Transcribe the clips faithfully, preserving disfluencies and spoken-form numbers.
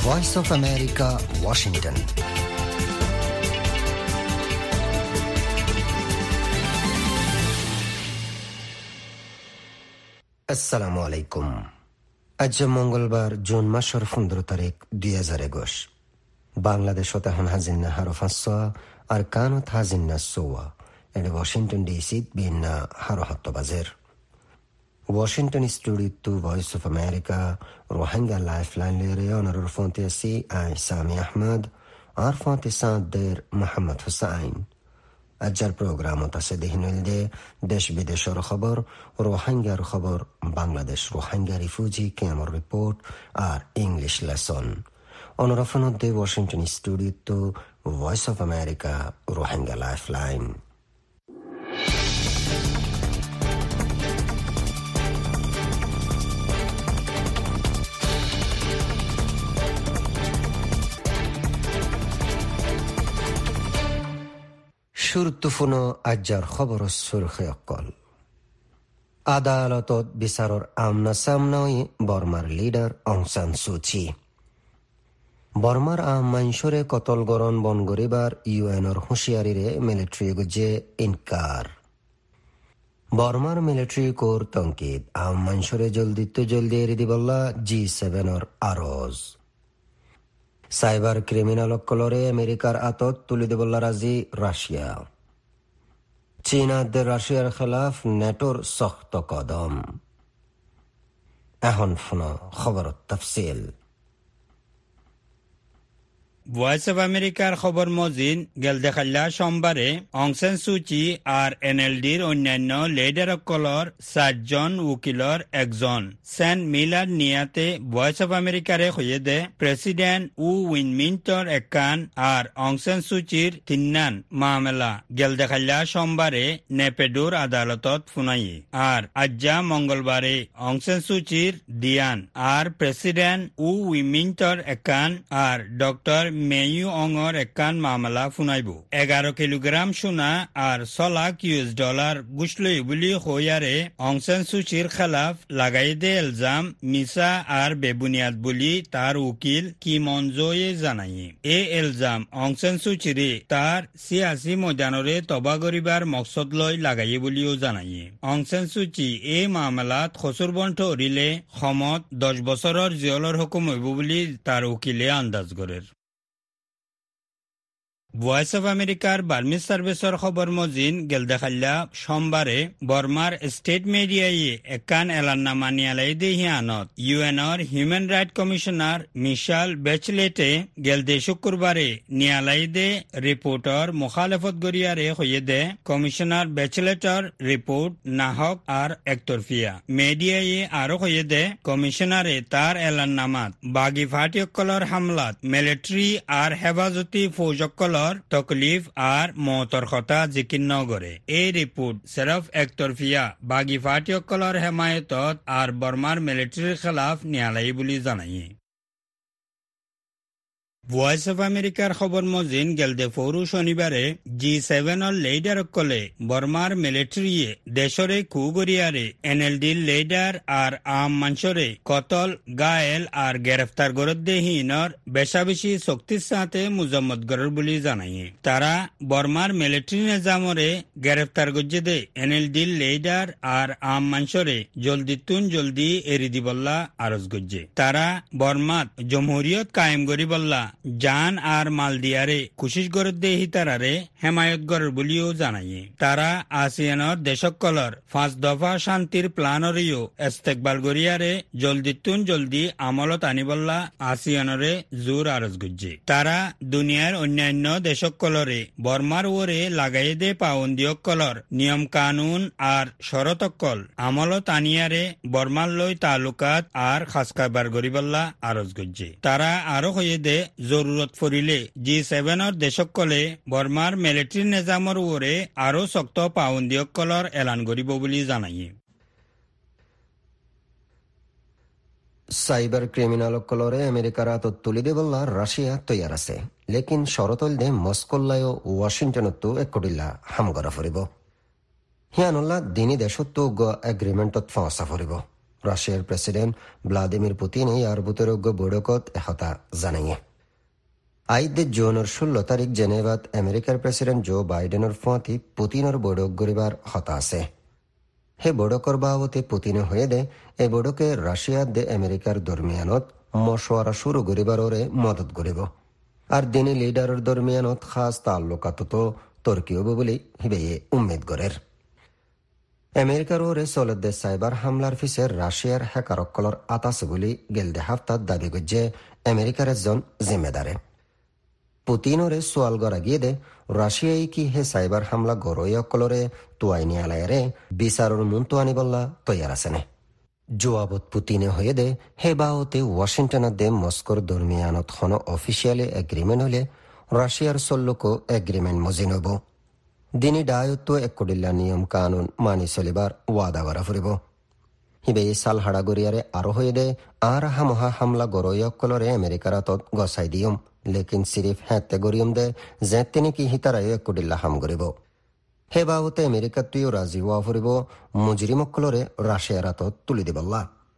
Voice of America, Washington. আসসালামু আলাইকুম। আজ মঙ্গলবার জুন মাসের পনেরো তারিখ দুই হাজার একুশ। বাংলাদেশ তখন হাজিন্না হারো ফাঁসা আর কানত হাজিন্না সোয়া এনে ওয়াশিংটন ডিসি বিন্না হারো হাত্ত বাজের। Washington studio voice of America Rohingya life line লেরে অনারর ফোনতে আসি আই সামি আহমদ আর ফোনতে সাদের মোহাম্মদ হুসাইন। আজকের প্রোগ্রামত আছে দেহিনলদে দেশ বিদেশের খবর, রোহিঙ্গার খবর, বাংলাদেশ রোহিঙ্গা রিফিউজি ক্যাম্পের রিপোর্ট আর ইংলিশ লেসন। অনরফনদে Washington studio voice of America Rohingya life line. শুরুতুফুন আজ্জার খবর সুরখে অকল। আদালতত বিচারর আমনা সামনাই বর্মার লিডার অং সান সুচি। বর্মার আম মাইনসরে কতল গরণ বন গরিবার ইউএনর হুঁশিয়ারিরে মিলিটারি গুজে ইনকার। বর্মার মিলিটারি কোর তঙ্কিত আম মাইনসরে জলদি তো জলদি এরি দিবল্লা জি সেভেনর আরজ। সাইবার ক্রিমিনাল অকলরে আমেরিকার আতত তুলি দেবল্লা রাজি রাশিয়া। চীনাদের রাশিয়ার খেলাফ নেটোর শক্ত কদম। এখন ফোন খবর তফসিল। ভয়েস অফ আমেরিকার খবর মজিন গেল দেখাল্লা সোমবারে অং সান সুচি আর এনএলডির অন্যান্য লিডারসকলৰ সাতজন উকিলৰ একজন সেন মিলার নিয়াতে ভয়েস অফ আমেরিকারে হয়ে দে প্রেসিডেন্ট উ উইন মিন্টর একান আর অং সান সুচির তিন্নান মামলা গেল দেখাল্লা সোমবারে নেপেডোর আদালতত ফুনাই আর আজ্জা মঙ্গলবারে অং সান সুচির দিয়ান আর প্রেসিডেন্ট উ উইন মিন্টর একান আর ডক্টর মেয়ু অঙর একান মামলা ফুনাইব। এগারো কিলোগ্রাম সোনা আর ছ লাখ ইউএস ডলার গুছলই বুলি হইয়ারে অং সান সুচির খেলাফ লাগাই দে এলজাম মিসা আর বেবুনিয়াদ বুলি তার উকিল কি মঞ্জয়ে জানাই। এ এলজাম অং সান সুচিরে তার সিয়াসি ময়দানরে তবা করিবার মকসদ লই লাগাই বুলিও জানাই। অং সান সুচি এ মামলাত খসুর বন্ঠ হরিলে সমত দশ বছরের জেলৰ হুকুম হইব বুলি তার উকিলে আন্দাজ করে। ভয়েস অফ আমেরিকার বার্মিজ সার্ভিসের খবর মজিন গেল দেখাল্লা সোমবারে বর্মার স্টেট মিডিয়ায় একান এলান্নামা নিয়ালাই দে হিয়ানত ইউএনর হিউম্যান রাইট কমিশনার মিশাল বেচলেটে গেল দে শুক্রবারে নিয়ালাই দে রিপোর্টর মুখালেফত গরিয়ারে হয়ে দে কমিশনার বেচলেটর রিপোর্ট নাহক আর একতরফিয়া। মিডিয়ায় আরো হয়ে দে কমিশনারে তার এলান্নামাত বাগি ফাটিয়কলর হামলাত মিলিটারি আর হেফাজতি ফৌজকল তকলিফ আর মতর কথা জিকির নগরে। এই রিপোর্ট সেরফ একতরফিয়া বাগি ফাটিয়কলর হেমায়তত আর বর্মার মিলিটারির খেলাফ নিয়ালাই বুলি জানাই। ভয়েস অফ আমেরিকার খবর মজিন গেলদে ফৌরু শনিবারে জি সেভেনর লিডারসকলে বর্মার মিলিটারিয়ে দেশরে কুগরিয়ারে এনএলডির লিডার আর আম মানসরে কতল গায়েল আর গ্রেফতার গরদ্দে হিনর বেশা বেশি শক্তির সাথে মুজম্মত গরর বুলি জানাই। তারা বর্মার মিলিটারি নিজামরে গ্রেফতার গজ্জে দে এনএলডির লিডার আর আম মানসরে জলদি তুন জলদি এরি দিবল্লা আরজ গজ্জে। তারা বর্মাত জমহুরিয়ত কায়েম গরি বল্লা জান আর মাল দিয়ারে কুশিশ গরদ্দে হিতারারে হেমায়ত গরর বুলিও জানাই। তারা আসিয়ানর দেশকলর পাঁচ দফা শান্তির প্লানরেও ইস্তেকবাল গরিয়ারে জলদি তুন জলদি আমলত আনিবল্লা আসিয়ানরে জোর আরজ গুজ্জে। তারা দুনিয়ার অন্যান্য দেশকলরে বর্মার ওরে লাগাই দে পাউন্দিয়কলর নিয়ম কানুন আর শরতকল আমলত আনিয়ারে বর্মার লই তালুকাত আর খাসকাবার গরিবল্লা আরজ গুজ্জে। তারা আরো হয়ে দে জরুরত পড়িলে জি সেভেনর দেশকলে বর্মার মিলিটারি নিজামর ওরে আরো শক্ত পাউন্দিয়কলর এলান করিব বুলি জানাই। সাইবার ক্রিমিনাল অকলরে আমেরিকার আতত তুলি দেবল্লা রাশিয়া তৈয়ার আছে, লেকিন শরতল দে মস্কোল্লায় ওয়াশিংটনতো একডিল্লা হামগরা ফুরিব। হিয়ানল্লা দিনী দেশতো গ এগ্রিমেন্টত ফাঁসা ফুরিব। রাশিয়ার প্রেসিডেন্ট ভ্লাদিমির পুতিন ইয়ার বুতরোগ্য বৈঠকত এহতা জানাইয়ে আইদে জোনের ষোলো তারিখ জেনেভাত আমেরিকার প্রেসিডেন্ট জো বাইডেনের ফতি পুতিনের বৈঠক গরিবার হতা আছে হে বৈঠকর বাবতে পুতিনে হয়ে দে এ বৈঠকে রাশিয়া দে আমেরিকার দরমিয়ানত মশওয়ারা শুরু করিবার ওরে মদত করিব আর দিনী লিডারের দরমিয়ানত খাস তাল্লুকাত তো তর্কি হব বলে হিবে উম্মেদ করের আমেরিকার ওরে চলতে সাইবার হামলার ফিসে রাশিয়ার হ্যাকারকলর আতাছে বলে গেলদে হাফতার দাবি করছে আমেরিকার একজন জিম্মেদারে পুতিন ওরে সোয়াল গড়া গিয়ে দে রাশিয়াই কি হে সাইবার হামলা গরইয়কলরে তুয়াইনি আলায়ারে বিচারর মুন্তু আনি বললা তৈয়ার আছেনে জোয়াবত পুতিনে হয়ে দে হে বাওতে ওয়াশিংটনের দে মস্কোর দরমিয়ানত খন অফিসিয়ালি এগ্রিমেন্ট হলে রাশিয়ার সল্লুকো এগ্রিমেন্ট মজিন হব দিনী ডায়ত্ব একডিল্লা নিয়ম কানুন মানি চলিবার ওয়াদা করা ফুরিব হিবে সাল হাড়া গরিয়ারে আরো হয়ে দে আর হামহা হামলা গরইয়কলরে আমেরিকার আতত গসাই দিয়ম লেকিন সিরিফ হ্যাঁতে গরিয়ম দে যে তিনি কি হিতারায় একডিল্লা হাম করিব হে বাবতে আমেরিকা তুইও রাজি হওয়া ফুরিব মুজরিমকলরে রাশিয়ার আতত তুলি দিবল্লা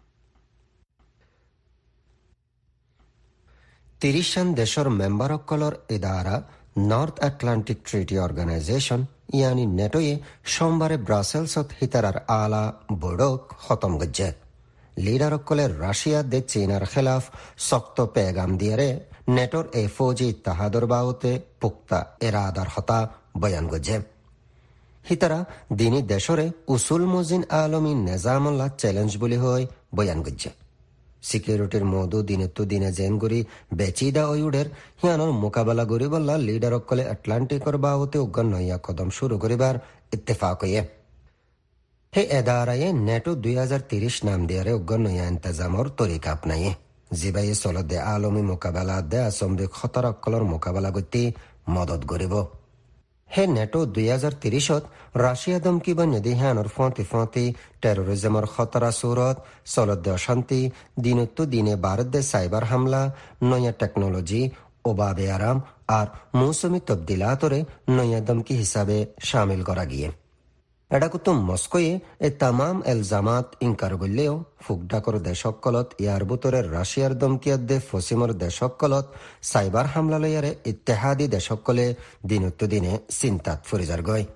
তিরিশান দেশর মেম্বারকলর ইদারা নর্থ আটলান্টিক ট্রিটি অর্গানাইজেশন ইয়ানি নেটোয়ে সোমবারে ব্রাসেলসত হিতারার আলা বৈঠক খতম গজ্জে লিডারকলের রাশিয়া দে চীনার খেলাফ শক্ত পেগাম দিয়ারে নেটোর এ ফৌজি ইত্তাহাদর বাবতে পুক্তা এরাদার হতা বয়ান গজ্জে হিতারা দিনী দেশরে উসুল মজিন আলমী নেজামল্লা চ্যালেঞ্জ বলি হয় বয়ান গজ্জে সিকিউরিটির মধু দিনে তো দিনে জেন গরি বেচিদা ওয়ুডের হিয়ানোর মোকাবেলা গরি বল্লা লিডারকলে আটলান্টিকর বাবতে উগ্র নইয়া কদম শুরু করিবার ইত্তেফাক হইয়ে হে এদারায়ে নেটো দুই হাজার তিরিশ নাম দিয়ারে উগ্র নইয়া ইন্তজামর তরিকা আপনাইয়ে জিবাই চলদে আলমী মোকাবেলা দে আসম্বিক খতরকলর মোকাবেলা করতে মদত গরিব হে নেটো দুই হাজার তিরিশত রাশিয়া দমকি বন্যদি হ্যানর ফতি ফতি টেরোরিজমর খতরা সুরত চলদে অশান্তি দিনত্ব দিনে ভারত সাইবার হামলা নয়া টেকনোলজি ওবাবে আরাম আর মৌসুমি তবদিলাতরে নয়া দমকি হিসাবে শামিল করা গিয়ে এটা কুতুম মস্কোয়ে এ তামাম এলজামাত ইনকার করলেও ফুকডাকর দেশকলত ইয়ার বুতরের রাশিয়ার দমকিয়াদ্দে ফসিমর দেশকলত সাইবার হামলা লইয়ারে ইত্তেহাদি দেশকলে দিনত্ব দিনে চিন্তাত ফরিজার গয়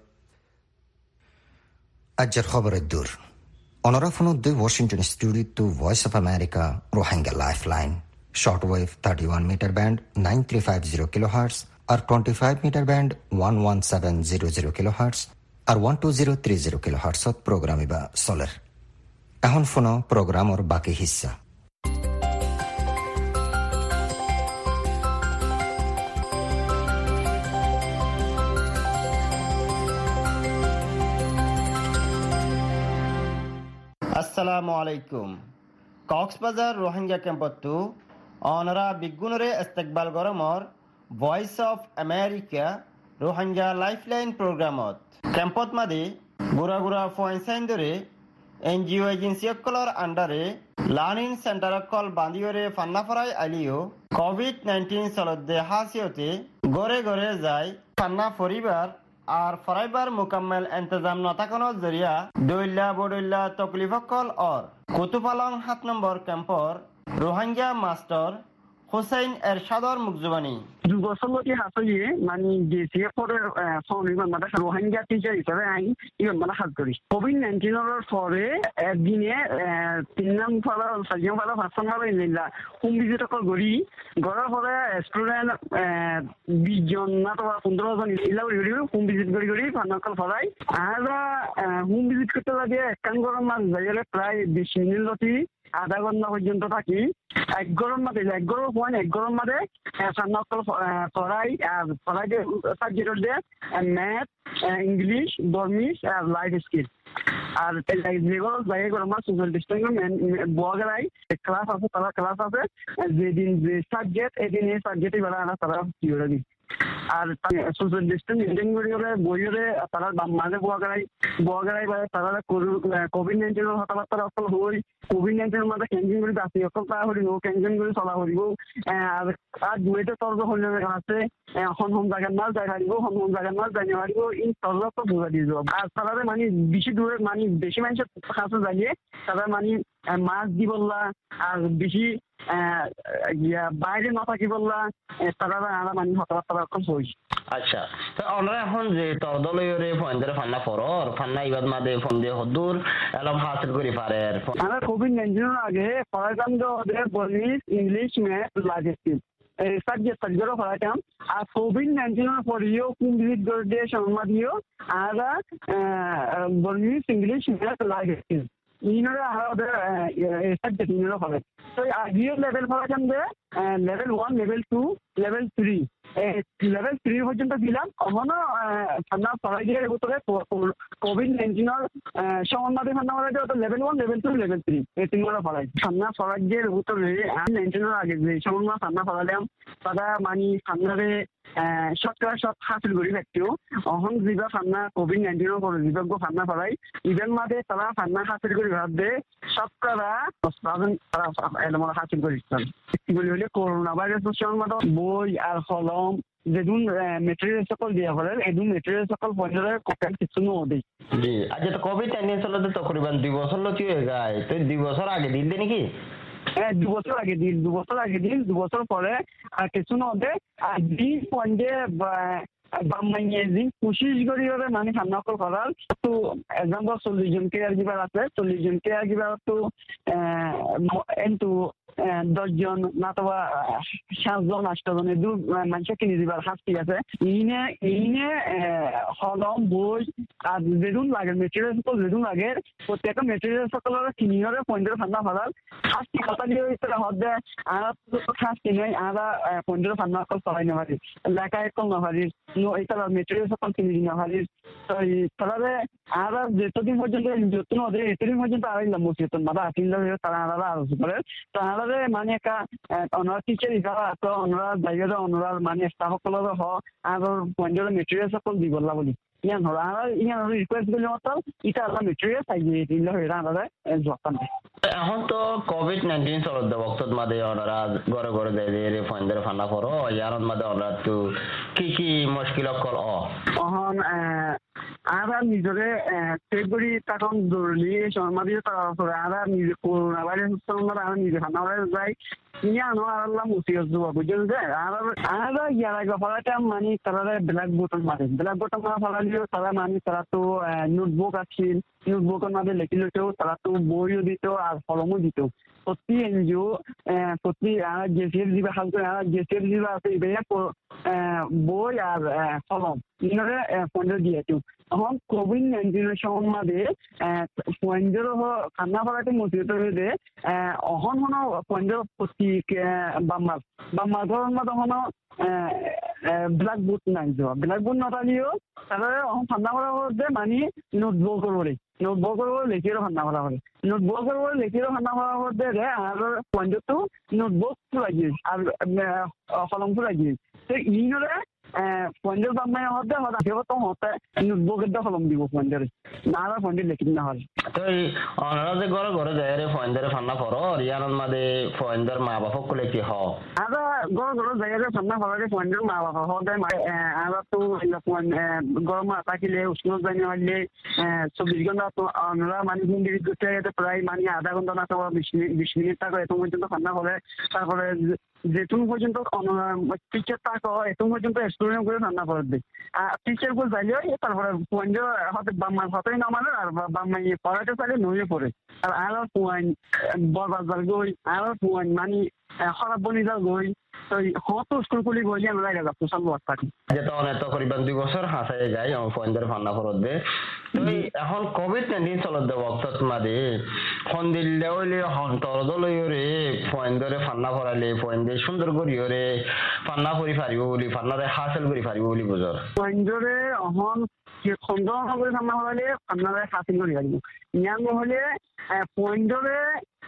আজের খবরের দূর অনরাফনুদ্দে Washington studio to voice of America Rohingya life line short wave thirty one metre band nine three five zero kilohertz আর twenty five metre band one one seven zero zero kilohertz আর one two zero three zero কিলো হার্টসত programme ইবা চলের এখন ফোনো প্রোগ্রামর বাকি হিস্সা আসসালামু আলাইকুম কক্সবাজার রোহিঙ্গা ক্যাম্পতো অনরা বিগুনরে ইস্তেকবাল গরমর voice of America Rohingya lifeline প্রোগ্রামত ক্যাম্পত মাদে গুড়া গুড়া ফয়েন্সাইন ধরে এনজিও এজেন্সিসকলর আন্ডারে লার্নিং সেন্টারকল বান্দিওরে ফান্নাফরাই আলিও কোভিড নাইন্টিন চলতে হাসিয়তে গড়ে গড়ে যায় ফান্না পরিবার আর ফরাইবার মোকাম্মেল এন্তজাম নতাকনের জরিয়া দৈল্লা বডৈল্লা তকলিফকল অর কুতুপালং সাত নম্বর ক্যাম্পর রোহিঙ্গা মাস্টার হুসাইন এরশাদর মুকজুবানি যুবসংগতি হাসিয়ে মানে গেছিয়ে পরে সনিমান মানে রোহিঙ্গা টিচার হিসাবে আই ইমান মানে হাত করি কোভিড নাইন্টিনের পরে একদিনে তিন নাম ফালা সাজিয়াম ফালা পাঁচজন ফালা ইনিলা হোম ভিজিট অকল গড়ি গড়ার পরে স্টুডেন্ট বিশ জন না তো পনেরো জন ইলা গড়ি হোম ভিজিট করি করি ফান্নাকল ফলাই আর হোম ভিজিট করতে লাগে একখান গরম মাছ যাইলে প্রায় বিশ মিনিট লতি আধা ঘন্টা পর্যন্ত থাকি এক গরম মাঠে এক গরম পয়েন্ট এক গরম মাঠে সান্নাকল পড়াই আর পড়াই দিয়ে সাবজেক্ট দিয়ে ম্যাথ ইংলিশ বর্মিশ আর লাইফ স্কিল আর যেগুলো জায়গায় গরম মাছ সোশ্যাল ডিস্টেন্স বগেরাই ক্লাস আছে তারা ক্লাস আছে যেদিন যে সাবজেক্ট এদিন এই সাবজেক্টই বেলা আনা তারা কি করে দিই আর সোশ্যাল ডিস্টেন্স মেনটেন করি হলে বই হলে তারা মাঝে বোয়া গড়াই বোয়া গড়াই বা তারা কোভিড নাইন্টিনের কথাবার্তা অকল হই কোভিড নাইন্টিনের মধ্যে ক্যাম্পেইন করে বাঁচি অকল তা হরিব ক্যাম্পেইন করে চলা হরিব আর আর দুইটা তর্ক হলে আছে হন হন জায়গার মাছ যাই হারিব হন হন জায়গার মাছ যাই হারিব এই তর্ক তো বোঝা দিয়ে যাব আর তারা মানে বেশি দূরে মানে বেশি মানুষের কাছে যাইয়ে তারা মানে মাছ দি বললা আর বেশি বাইরে না থাকি বললা তারা আরা মানে কথাবার্তা অকল হই আচ্ছা তো আমরা এখন যে তরদলয়রে ফন্দের ফান্না ফরর ফান্না ইবাদ মাদে ফন্দে হদুর এলম হাসিল করি পারের আমরা কোভিড নাইন্টিনের আগে পড়াইতাম যে ওদের বলিস ইংলিশ ম্যাথ লাগেছিল এই সাবজেক্ট সাবজেক্টও পড়াইতাম আর কোভিড নাইন্টিনের পরেও কমপ্লিট করে দিয়ে সম্মাদিও আমরা বলিস ইংলিশ ম্যাথ লাগেছিল ইনরা আমাদের সাবজেক্ট ইনরা হবে তো আগেও লেভেল পড়াইতাম যে level one level two level three level three পর্যন্ত দিলাম কখনো ঠান্ডা পড়াই দিয়ে ভিতরে কোভিড নাইন্টিনের সম্বন্ধে ঠান্ডা পড়াই দিয়ে level one level two level three এই তিনগুলো পড়াই ঠান্ডা পড়াই দিয়ে ভিতরে আমি নাইন্টিনের আগে যে সম্বন্ধে ঠান্ডা পড়ালাম তারা মানে ঠান্ডারে শতকরা সব হাসিল করি থাকতেও অহন যা ঠান্ডা কোভিড নাইন্টিনের পরে বিভাগ্য ঠান্ডা পড়াই ইভেন মাঝে তারা ঠান্ডা হাসিল করি ভাববে শতকরা তারা এমন হাসিল করি বলি হলে করোনা ভাইরাসের সম্বন্ধে বই আর কলম যেদুন মেটেরিয়াল সকল দিয়া ফলে এদুন মেটেরিয়াল সকল পয়সারে কোকাল কিছু নো দেই জি আচ্ছা তো কোভিড নাইন্টিন চলতে তকরিবান দুই বছর লতি হয়ে যায় তো দুই বছর আগে দিল নাকি হ্যাঁ দু বছর আগে দিল দু বছর আগে দিল দু বছর পরে আর কিছু নো দে আর দিন পয়েন্টে বাম্মাইয়ে দিন কোশিশ করি হবে মানে ঠান্ডা করার তো এক্সাম্পল চল্লিশ জন কেয়ার গিভার আছে চল্লিশ জন কেয়ার গিভার তো কিন্তু দশজন নাতবা সাতজন আটজন দু মানুষ কিনে দিবার শাস্তি আছে ইনে ইনে হলম বই আর যেদুন লাগে মেটেরিয়াল সকল যেদুন লাগে প্রত্যেকটা মেটেরিয়াল সকলের কিনিয়রে পয়েন্টের ঠান্ডা ফলার শাস্তি কথা দিয়ে হদে আরা শাস্তি নেই আরা পয়েন্টের ঠান্ডা সকল চলাই না পারি লেখা একল না পারি এটা মেটেরিয়াল সকল কিনে দিন না পারি তো তাহলে আরা যেতদিন পর্যন্ত যতদিন ওদের এতদিন পর্যন্ত আড়াইলাম বসিয়েছেন মাথা আসিল তারা আলাদা আলোচনা করে তো আলাদা মানে একটা অনার টিচার হিসাবে আছে অনার জায়গাতে অনার মানে স্টাফ সকলের হ আর পয়েন্টের মেটেরিয়াল সকল দি বললা বলি ইয়ান হল আর ইয়ান রিকোয়েস্ট করলে মতো এটা আলাদা মেটেরিয়াল চাইয়ে দিলে হয়ে আলাদা জবাব নেই এখন তো কোভিড নাইন্টিন চলত বক্তত মাদে ওনারা ঘরে ঘরে দেয় রে ফন্দের ফান্না করো ইয়ারন মাদে ওনারা তো কি কি মুশকিল কল অ অহন আর নিজরে ফেব্রুয়ারি তখন দৌড়লি সমাধি তারপরে আর নিজে করোনা ভাইরাস সম্বন্ধে আর নিজে ফান্না ভাইরাস যাই ইয়ানো আল্লাহ মুসিবত জুয়া বুঝলেন যে আর আর ইয়ারা গফালাটা মানে তারা ব্ল্যাক বোটন মারে ব্ল্যাক বোটন মারা ফলালিও তারা মানে তারা তো নোটবুক আছিল নোটবুকের মাঝে লেখি লেখেও তারা তো বইও দিত আর কলমও দিত প্রতি এনজিও প্রতি জেসিএফ জিবা হাল করে জেসিএফ জিবা আছে এবার বই আর কলম ইনারে পয়েন্ট দিয়েছো এখন কোভিড নাইন্টিনের সম্বন্ধে পয়েন্টের খান্না ফলাতে মুসিবত হয়ে অহন হন পয়েন্টের প্রতি বাম্মার বাম্মার ধরন তখন ব্ল্যাক বোর্ড নাই যাওয়া ব্ল্যাক বোর্ড নাথাকিও তাহলে অহন ঠান্ডা করা হচ্ছে মানে নোটবুক করে নোটবুক করে লেখিরও ঠান্ডা করা হবে নোটবুক করে লেখিরও ঠান্ডা করা হচ্ছে আর পয়েন্টটো নোটবুক লাগিয়ে আর কলম লাগিয়ে তো ইনরে পয়েন্টের বাম্মাই হতে হতে তো হতে নোটবুকের দা কলম দিব পয়েন্টের না আর পয়েন্টের লেখি না হয় তো এই অনারা যে ঘরে ঘরে যায় রে ফয়েন্দের ফান্না করো ইয়ানন মাদে ফয়েন্দের মা বাবা সকলে কি হ আদা ঘরে ঘরে যায় রে ফান্না ফলারে পয়েন্টের মা বাবা হতে আদা তো গরম থাকিলে উষ্ণ জানি হইলে চব্বিশ ঘন্টা তো অনারা মানে হিন্দি করতে প্রায় মানে আধা ঘন্টা না তো বিশ মিনিট বিশ মিনিট টাকা এত পর্যন্ত ফান্না করে তারপরে যেটুকু পর্যন্ত টিচার থাকো এত পর্যন্ত স্টুডেন্ট করে রান্না করে দিই আর টিচার গুলো যাইলেও তারপরে পয়েন্ট হতে বাম্মা হতেই নামালে আর বাম্মা পড়াতে চাইলে নইয়ে পড়ে আর আরো পয়েন্ট বরবাজার গই আরো পয়েন্ট মানে খারাপ বনি যা গই তো হতো স্কুল খুলি গইলে আমরা গেলাম পোষণ লোক থাকি যেটা অনেক করিবান দুই বছর হাসাই যায় আমার পয়েন্টের ফান্না করত দে তো এখন কোভিড নাইন্টিন চলত দে বক্তত মাদে ফোন দিলে হইলে হন তরদলই রে পয়েন্ট ধরে ফান্না করালে পয়েন্ট দিয়ে সুন্দর করিও রে ফান্না করি পারিব বলি ফান্নারে হাসিল করি পারিব বলি বুঝর পয়েন্ট ধরে অহন খন্দ করে ফান্না করালে ফান্নারে হাসিল করি পারিব ইয়ান হলে পয়েন্ট ধরে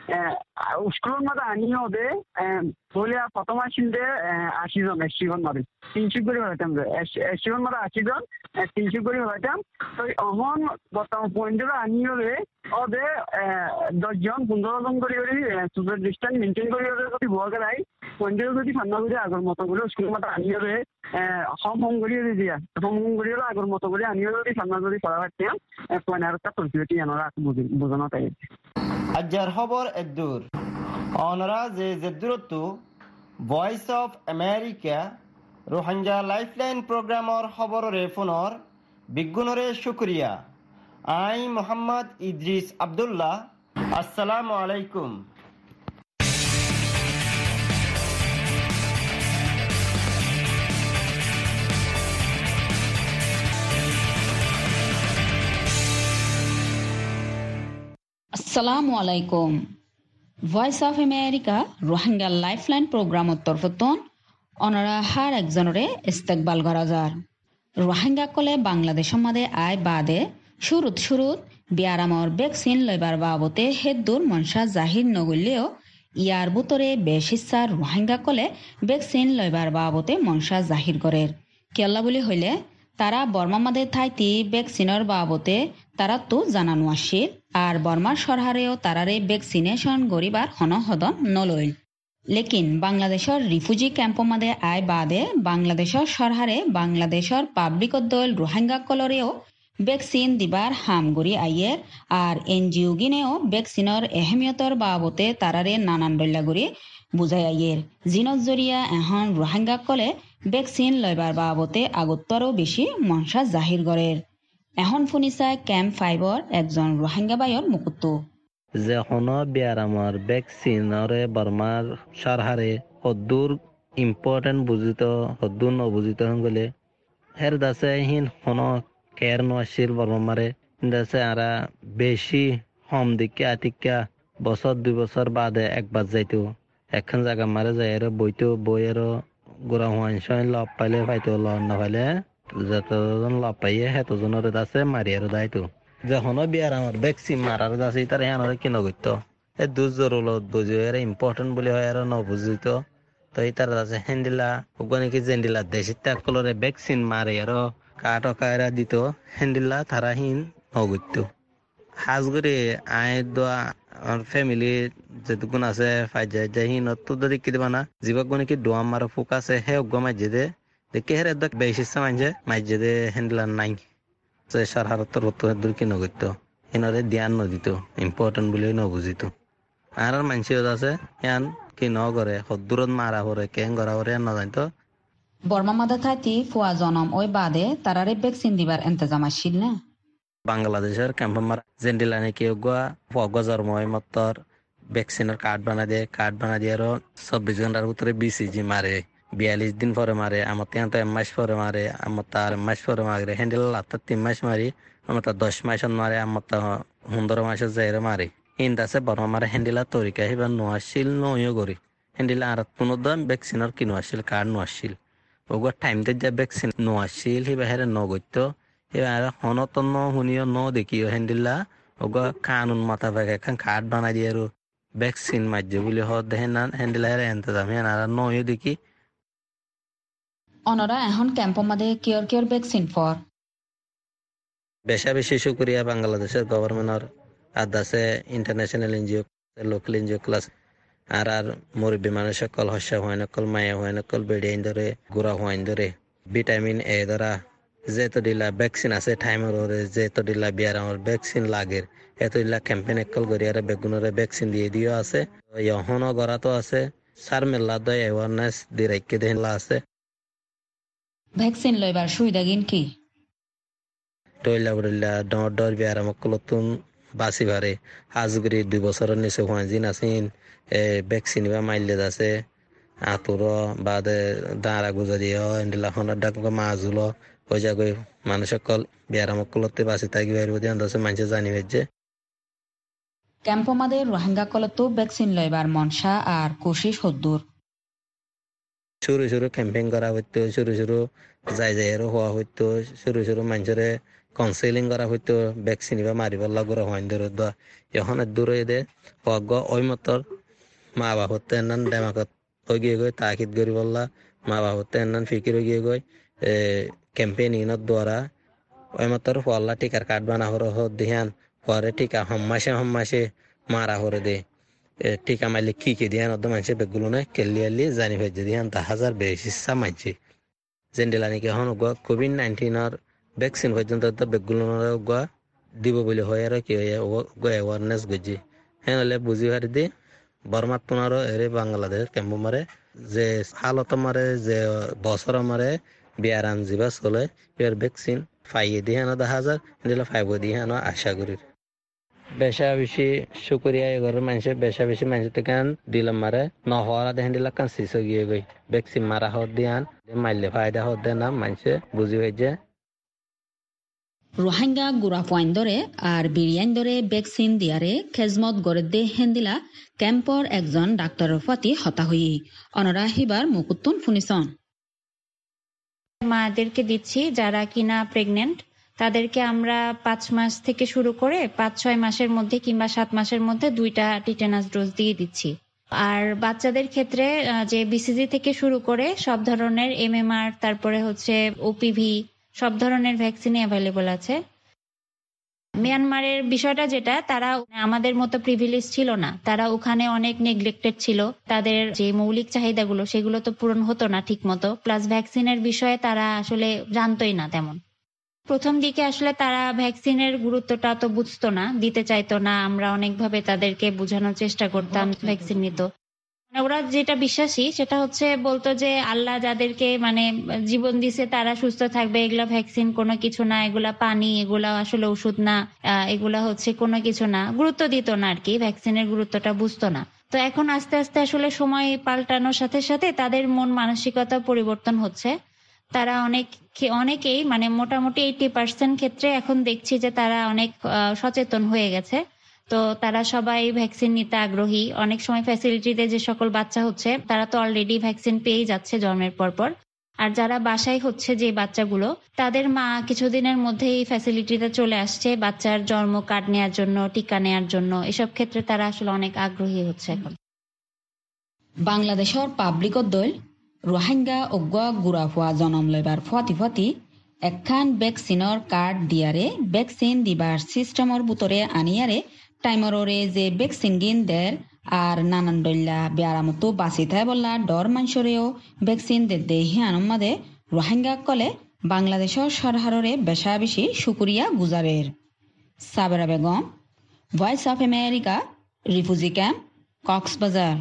স্কুলের মধ্যে আনিও দে বলে প্রথম আসিল দে আশি জন এসিগন মারি তিনশো করে হইতাম এসিগন মারা আশি জন তিনশো করে হইতাম তো অহন বর্তমান পয়েন্টের আনিও দে ওদে দশজন পনেরো জন করে সোশ্যাল ডিস্টেন্স মেনটেন করে যদি ভুয়া গেলাই পয়েন্টের যদি সামনা করে আগর মতো করে স্কুলের মধ্যে আনিও দে হম হম করিয়ে দিয়া হম হম করিয়ে আগর মতো করে আনিও যদি সামনা যদি পড়া পারতাম পয়েন্ট আর একটা পরিস্থিতি এনারা বোঝানো তাই আজ্জার খবর এদুর অনরা যে জেদুরতু voice of America Rohingya lifeline প্রোগ্রামর খবরের ফোনর বিজ্ঞানরে শুক্রিয়া আই মোহাম্মদ ইদ্রিস আব্দুল্লাহ আসসালামু আলাইকুম। আসসালামু আলাইকুম। Voice of America Rohingya lifeline প্রোগ্রামত তরফতন অনরা হার একজনরে ইস্তেকবাল করা যার রোহিঙ্গা কলে বাংলাদেশের মাঝে আয় বাদে শুরুত শুরুত বিয়ারামর ভ্যাকসিন লইবার বাবতে হেদ্দুর মনসা জাহির নগলেও ইয়ার বুতরে বেশ ইচ্ছা রোহিঙ্গা কলে ভ্যাকসিন লইবার বাবতে মনসা জাহির করে কেল্লা বলি হইলে তারা বর্মা মাদে থাইতি ভ্যাকসিনের বাবতে তারা তো জানানো আসিল আর বর্মার সরহারেও তারারে ভ্যাকসিনেশন গরিবার হনহদন নলইল লেকিন বাংলাদেশের রিফিউজি ক্যাম্প মাদে আয় বাদে বাংলাদেশের সরহারে বাংলাদেশের পাবলিক দল রোহিঙ্গা কলরেও ভ্যাকসিন দিবার হামগুড়ি আইয়ের আর এনজিও গিনেও ভ্যাকসিনের এহমিয়তর বাবতে তারারে নানান ডল্লাগুড়ি বুঝাই আইয়ের জিনত জরিয়া এখন রোহিঙ্গা কলে ভ্যাকসিন লইবার বাবতে আগত্তরও বেশি মনসা জাহির গড়ের এখন শুনিছা ক্যাম্প ফাইভর একজন রোহিঙ্গা বাইর মুকুত্ত যে হনো বিয়ারামর ভ্যাকসিনরে বর্মার সরহারে হদ্দুর ইম্পর্টেন্ট বুঝিত হদ্দুর নবুঝিত হলে হের দাসে হিন হনো কেয়ার নোয়াশির বর্মা মারে দাসে আরা বেশি হম দিকে আতিকা বছর দুই বছর বাদে একবার যাইতো এখন জায়গা মারে যায় বইতো বইয়েরও গোড়া হুয়ান লব পাইলে পাইতো ল না পাইলে যতজন লব পাইয়ে সেতজনের আছে মারিয়ার দায়িত্ব যখনও বিয়ার আমার ভ্যাকসিন মারার আছে তার এনারে কিন করত এই দুজ জরুলত বুঝি এর ইম্পর্টেন্ট বলে হয় আর নবুঝিত তো এই তার আছে হ্যান্ডিলা ওখানে কি জেন্ডিলা দেশি তাকলরে ভ্যাকসিন মারে আর কাটো কায়রা দিত হ্যান্ডিলা তারা হিন নগত্য হাজ করে আয় দোয়া আমার ফ্যামিলি যেটুকুন আছে ফাই যায় যে হিন তো দেখি দিবা না জীবক মানে কি দোয়া মারো ফুক আছে হে অজ্ঞ মাঝে দে দেখে হের একদম বেশি মাঝে মাঝে দে হ্যান্ডেলার নাই সরহারতর দূর কি নগত্য এনারে ধ্যান নদিত ইম্পর্টেন্ট বলে নবুঝিত আর মানুষ আছে ইয়ান কি ন করে দূরত মারা করে কেন করা করে ন জানতো বর্মা মাদা থাইতি ফুয়া জনম ওই বাদে তারারে ভ্যাকসিন দিবার ইন্তজাম আসিল না বাংলাদেশের ক্যাম্প মারা জেন্ডিলা নাকি অগা জন্ময় মতর ভ্যাকসিনের কার্ড বানা দিয়ে কার্ড বানা দিয়ে আরো চব্বিশ ঘন্টার ভিতরে বিসিজি মারে বিয়াল্লিশ দিন পরে মারে আমার তো এক মাস পরে মারে আমার তার মাস পরে মারে হ্যান্ডেল লাতার তিন মাস মারি আমার তার দশ মাসত মারে আমার তা পনেরো মাসের যাইরে মারে হিন্দ আছে বর্মা মারে হ্যান্ডেলা তরিকা এবার নোয়াশিল নইও করি হ্যান্ডেলা আর পুনর্দম ভ্যাকসিনের কি নোয়াশিল কার্ড নোয়াশিল ওগুলো টাইমতে যে ভ্যাকসিন নোয়াশিল সিবা হেরে নগত্য এবার হনত ন শুনিও ন দেখিও হ্যান্ডেলা ওগুলো কানুন মাথা ভেগে এখন কার্ড বানাই দিয়ে আর ভ্যাকসিন মারছে বলে হত দেখেন না হ্যান্ডেলা হেরে এন্তজাম হ্যাঁ আর নইও দেখি অনরা এখন ক্যাম্প মাদে কিয়র কিয়র ভ্যাকসিন ফর বেশা বেশি শুক্রিয়া বাংলাদেশের গভর্নমেন্টর আর দাসে international NGO local NGO class আর আর মুরব্বী মানুষ সকল হস্যা হয় নকল মায়া হয় নকল বেড়িয়ে ধরে গুড়া হয় ধরে ভিটামিন এ ধরা যেহেতু দিলা ভ্যাকসিন আছে টাইমের ওরে যেহেতু দিলা বিয়ার আমার ভ্যাকসিন লাগে এত দিলা ক্যাম্পেইন একল করি আর বেগুনের ভ্যাকসিন দিয়ে দিও আছে এখনো গড়া তো আছে সার মেলা দয় অ্যাওয়ারনেস দিয়ে রেখে দেলা আছে ভ্যাকসিন লইবার সুবিধা গিন কি টয়লা বড়িলা ডর ডর বিয়ার আমার নতুন বাসি ভারে হাজগুড়ি দুই বছরের নিচে জিন আছেন এ ভ্যাকসিন বা মাইলেজ আছে আতুর বাদে দাঁড়া গুজা দিয়ে এন্ডিলাখনের ডাক মাছুল ওই জায়গায় মানুষ সকল বিয়ার আমার কলতে বাসি থাকি বাইর আছে মানুষ জানিবে যে ক্যাম্প মাদের রোহিঙ্গা কলতো ভ্যাকসিন লইবার মনসা আর কোশিশ হদ্দুর শুরু শুরু ক্যাম্পেইন করা হইতো শুরু শুরু যাই যাই আরো হওয়া হইতো শুরু শুরু মানুষের কাউন্সেলিং করা হইতো ভ্যাকসিন বা মারিব লাগরা হইন ধরে দা এখন দূরে দে পগ ওই মতর মা বাবা তেনান দেমাকত হই গিয়ে গই তাকিদ করি বললা মা বাবা তেনান ফিকির হই গিয়ে গই এ ক্যাম্পেইনিংর দ্বারা ওই মতর ফল্লা টিকার কার্ড বানা হর হ দিহান পরে টিকা হম্মাসে হম্মাসে মারা হরে দে টিকা মাইলে কি কি দিহান অদ মানুষে বেগুলো না কেলিয়ালি জানি ভেজে দিহান তা হাজার বেশি মানছি জেন্ডেলানিকে এখন কোভিড নাইন্টিনের ভ্যাকসিন পর্যন্ত বেগুলো দিব বলে হয় আর কি অ্যাওয়ারনেস গজি হ্যাঁ হলে বুঝি পারি দি বর্মাত পুনর এরে বাংলাদেশ কেম্বু মারে যে হালত মারে যে বছর মারে বিয়ারান জিবা চলে এর ভ্যাকসিন ফাইয়ে দিয়ে আনা দেখা হাজার দিলে ফাইভ দিয়ে আনা আশা করি বেশা বেশি শুক্রিয়া এগরের মানুষের বেশা বেশি মানুষের থেকে দিলাম মারে ন হওয়ারা দেখেন দিলা কান শিশু গিয়ে গই ভ্যাকসিন মারা হত দিয়ে আন মাইলে ফায়দা হত দেয় না মানুষে বুঝি হয়ে যে রোহিঙ্গা গুড়া পয়েন্দরে আর বিরিয়ান্দরে ভ্যাকসিন দিয়ারে খেজমত গড়ে দে হেন্দিলা ক্যাম্পর একজন ডাক্তারের ফাতি হতা হই অনরা হিবার মুকুত্তুন ফুনিসন মাদেরকে দিচ্ছি যারা কিনা প্রেগনেন্ট তাদেরকে আমরা পাঁচ মাস থেকে শুরু করে পাঁচ ছয় মাসের মধ্যে কিংবা সাত মাসের মধ্যে দুইটা টিটেনাস ডোজ দিয়ে দিচ্ছি আর বাচ্চাদের ক্ষেত্রে যে বিসিজি থেকে শুরু করে সব ধরনের এমএমআর তারপরে হচ্ছে ওপিভি সব ধরনের ভ্যাকসিনই অ্যাভেলেবল আছে মিয়ানমারের বিষয়টা যেটা তারা আমাদের মতো প্রিভিলেজ ছিল না তারা ওখানে অনেক নেগলেক্টেড ছিল তাদের যে মৌলিক চাহিদাগুলো সেগুলো তো পূরণ হতো না ঠিক মতো প্লাস ভ্যাকসিনের বিষয়ে তারা আসলে জানতোই না তেমন প্রথম দিকে আসলে তারা ভ্যাকসিনের গুরুত্বটা তো বুঝতো না দিতে চাইতো না আমরা অনেকভাবে তাদেরকে বোঝানোর চেষ্টা করতাম ভ্যাকসিন নিত ওরা যেটা বিশ্বাসী সেটা হচ্ছে বলতো যে আল্লাহ যাদেরকে মানে জীবন দিছে তারা সুস্থ থাকবে এগুলা ভ্যাকসিন কোনো কিছু না এগুলা পানি এগুলা আসলে ওষুধ না এগুলা হচ্ছে কোনো কিছু না গুরুত্ব দিত না আর কি ভ্যাকসিনের গুরুত্বটা বুঝতো না তো এখন আস্তে আস্তে আসলে সময় পাল্টানোর সাথে সাথে তাদের মন মানসিকতা পরিবর্তন হচ্ছে তারা অনেক অনেকেই মানে মোটামুটি এইটি পার্সেন্ট ক্ষেত্রে এখন দেখছি যে তারা অনেক সচেতন হয়ে গেছে তো তারা সবাই ভ্যাকসিন নিতে আগ্রহী অনেক সময় ফ্যাসিলিটিতে যে সকল বাচ্চা হচ্ছে তারা তো অলরেডি ভ্যাকসিন পেয়ে যাচ্ছে জন্মের পর পর আর যারা বাসায় হচ্ছে যে বাচ্চাগুলো তাদের মা কিছুদিনের মধ্যে এই ফ্যাসিলিটিতে চলে আসছে বাচ্চার জন্ম কার্ড নেওয়ার জন্য টিকা নেওয়ার জন্য এসব ক্ষেত্রে তারা আসলে অনেক আগ্রহী হচ্ছে এখন বাংলাদেশের পাবলিক দল রোহিঙ্গা অজ্ঞা গুড়া ফুয়া জনম লইবার ফতি ফতি একখান ভ্যাকসিনৰ কার্ড দিয়ারে ভ্যাকসিন দিবার সিস্টেমর বুতরে আনিয়ারে টাইমরে যে ভ্যাকসিন গিন দের আর নানান দল্লা বেয়ারামতো বাঁচি থাই বললা ডর মানুষরেও ভ্যাকসিন দে দে হিয়ানম মাদে রোহিঙ্গা কলে বাংলাদেশের সরকারে বেশা বেশি শুকুরিয়া গুজারের Sabera Begum voice of America refugee camp Cox's Bazar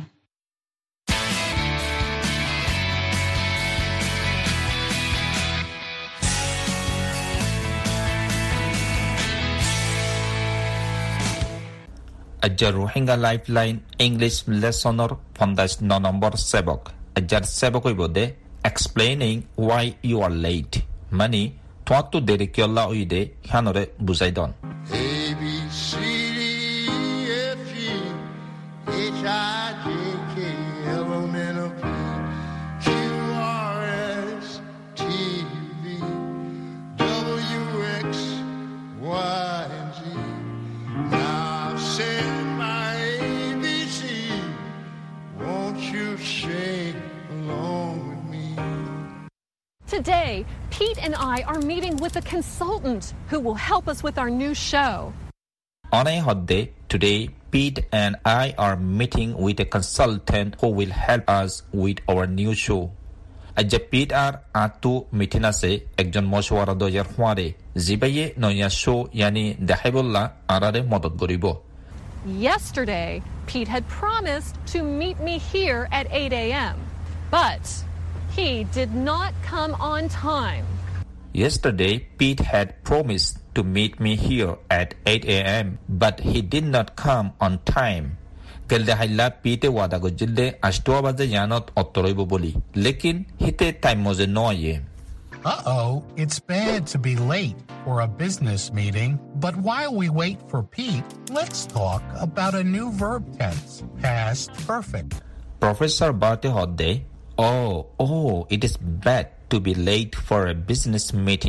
Ajar Rohingya Lifeline English Lessoner Fondas no number Sebok. Ajar Sebok ibode explaining why you are late. Mani tuatu derikyolla uide hanore buzaidon. A B C D F G H I J K L M N O P Q R S T V W X Y and Z. Now say my A B C, won't you sing along with me? Today, Pete and I are meeting with a consultant who will help us with our new show. On a hot day, today, Pete and I are meeting with a consultant who will help us with our new show. Aja Pete আর আতু meeting আছে একজন মশওয়ারা দয়ার হওয়ারে জিবাইয়ে নয়া show yani দেখাইবল্লা আরারে মদত করিব Yesterday, Pete had promised to meet me here at eight a.m., but he did not come on time. Yesterday, Pete had promised to meet me here at eight a.m., but he did not come on time. Kelde haila Pete wada gojilde ashtoa baje yanot ottoroibo boli. Lekin hite time moje noye. Uh-oh, it's bad to be late for a business meeting, but while we wait for Pete, let's talk about a new verb tense, past perfect. Professor Barte Hodde, oh, oh, it is bad to be late for a business meeting.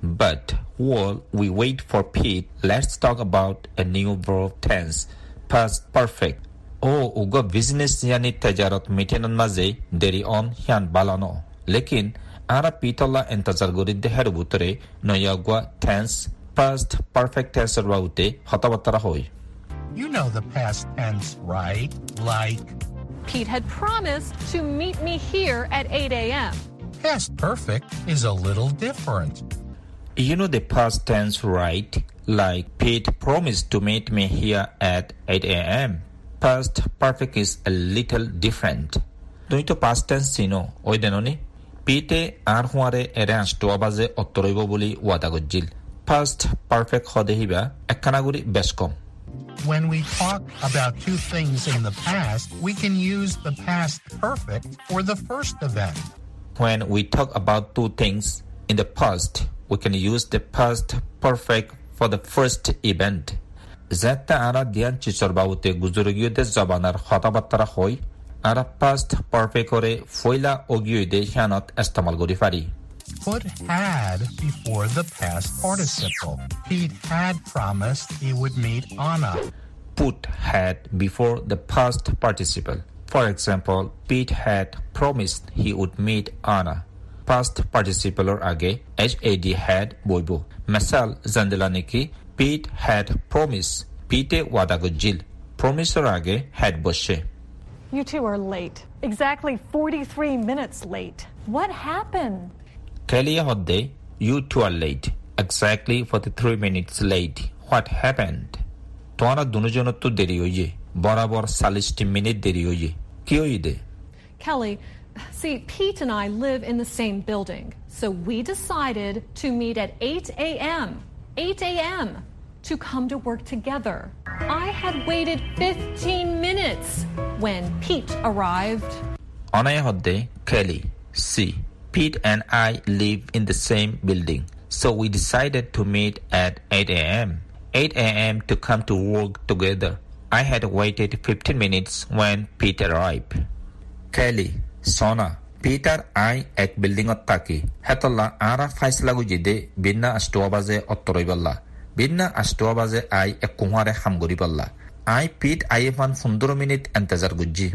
But while we wait for Pete, let's talk about a new verb tense, past perfect. O uga business yani tajarat mitenan maze deri on hian balano. Lekin ara pitola entazar goridde heru butore noyagwa tense past perfect tense raute hatabatara hoy. You know the past tense, right? Like, Pete had promised to meet me here at eight a.m. Past perfect is a little different. You know the past tense, right? Like, Pete promised to meet me here at eight a.m. Past perfect is a little different. Doito past tense sino oidenoni. Pete arhuare erange to abaze ottoroibo boli wadagojil. Past perfect hodehiba ekanaguri beskom. When we talk about two things in the past, we can use the past perfect for the first event. When we talk about two things in the past, we can use the past perfect for the first event. Zetta ara dian chisorbaute guzurugyo de zabanar khatabattara hoy ara past perfect ore foila ogyo de hanot istemal gori fari. Put had before the past participle. Pete had promised he would meet Anna. Put had before the past participle. For example, Pete had promised he would meet Anna. Past participle or age had had boibo. Masal zandelaniki Pete had promised. Pete wadagojil. Promise or age had boshe. You two are late. Exactly forty-three minutes late. What happened? Kelly Hodde, you two are late. Exactly forty-three minutes late. What happened? Tuana dunujonotto deri hoye. Barabor sixty minute deri hoye. Ki hoide? Kelly, see, Pete and I live in the same building, so we decided to meet at eight a.m. eight a.m. to come to work together. I had waited fifteen minutes when Pete arrived. Anaya Hodde, Kelly, see. Pete and I live in the same building, so we decided to meet at eight a.m. eight a.m. to come to work together. I had waited fifteen minutes when Pete arrived. Kelly, Sona, Peter I ek building ottaki. Hetolla ara faisla gujide binna astuabaze ottoroiballa. Binna astuabaze I ek kunware hamgoriballa. I Pete I evan funduro minute entazar gujji.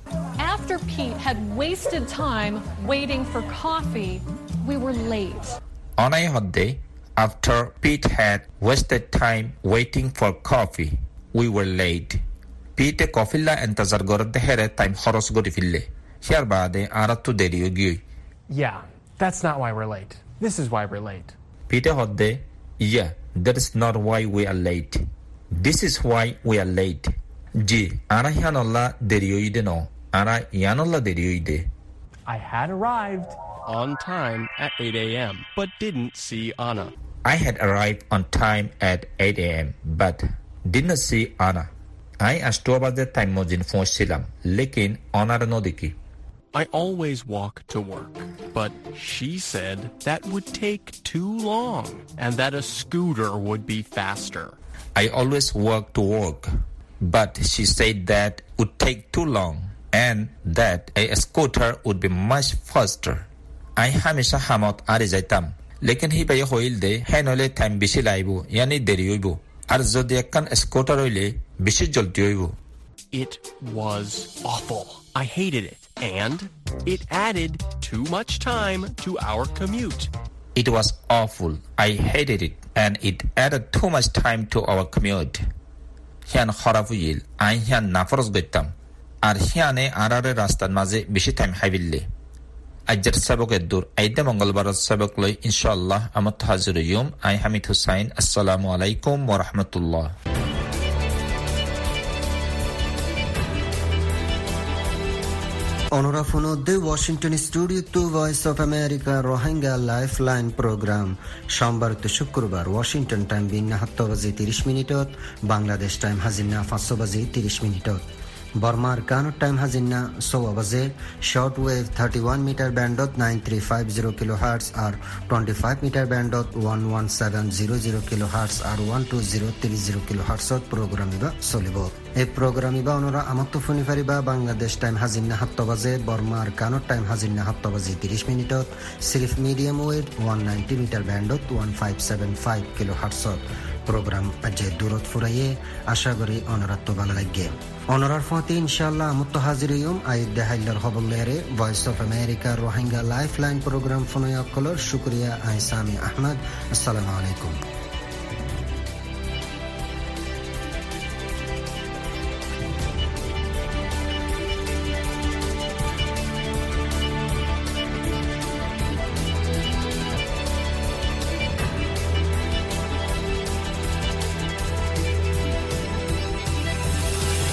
After Pete had wasted time waiting for coffee, we were late. On a hot day, after Pete had wasted time waiting for coffee, we were late. Pete coffee la entazar gorode here time horos gorifille. Here bade aratu deri yogi. Yeah, that's not why we're late. This is why we're late. Pete hot day, yeah, that is not why we are late. This is why we are late. Ji, ara hianolla deri yoide no. Ara yanolla deri yoide. I had arrived on time at eight a.m. but didn't see Anna. I had arrived on time at eight a.m. but didn't see Anna. I asked about the time mojin phone silam, lekin Anna no diki. I always walk to work, but she said that would take too long and that a scooter would be faster. I always walk to work, but she said that would take too long and that a scooter would be much faster. I hamisha hamot ari jaitam, lekin hi bay hoilde henole time bishi laibu yani deri hoibu. Ar jodi ekkan scooter hoile bishi jolti hoibu. It was awful. I hated it, and it added too much time to our commute. It was awful. I hated it, and it added too much time to our commute. Hian horavuyil, I hian naforos goitam. Ar hiane arare rastan maze bishi time haville. Ajjar sabok eddur aide mongolbarat sabok loy inshallah amat haziruyum. I Hamid Hussain. Assalamu alaikum wa rahmatullah. অনরা ফোনদে Washington studio to voice of America Rohingya lifeline programme সোমবার তো শুক্রবার Washington time বিন্না সাতটা বাজি ত্রিশ মিনিটত Bangladesh time হাজিনা পাঁচশো বাজি ত্রিশ মিনিটত বর্মার কানুর টাইম হাজিনা সোয়া বাজে short wave thirty one metre ব্যান্ডত nine three five zero kilohertz আর টোয়েন্টি ফাইভ মিটার ব্যান্ডত one one seven zero zero kilohertz আর one two zero three zero কিলো হার্টসত প্রোগ্রাম ইবা চলিব। এই প্রোগ্রাম ইবা অনরা আমাক তো শুনি পারিবা বাংলাদেশ টাইম হাজিনা সাত বাজে, বর্মার কানুর টাইম হাজিনা সাত বাজে ত্রিশ মিনিটত সিরিফ medium wave one ninety metre ব্যান্ডত one five seven five kilo হার্টসত প্রোগ্রাম আজে দূরত ফুরাইয়ে আশা করি অনরাত্ম ভালো লাগে। অনরার ফতে ইনশাআল্লাহ আমত্ত হাজির হইম আইদ দেহাইলার খবর লেরে voice of America Rohingya life line programme ফোনয় অকলর শুক্রিয়া আই সামি আহমদ। আসসালামু আলাইকুম।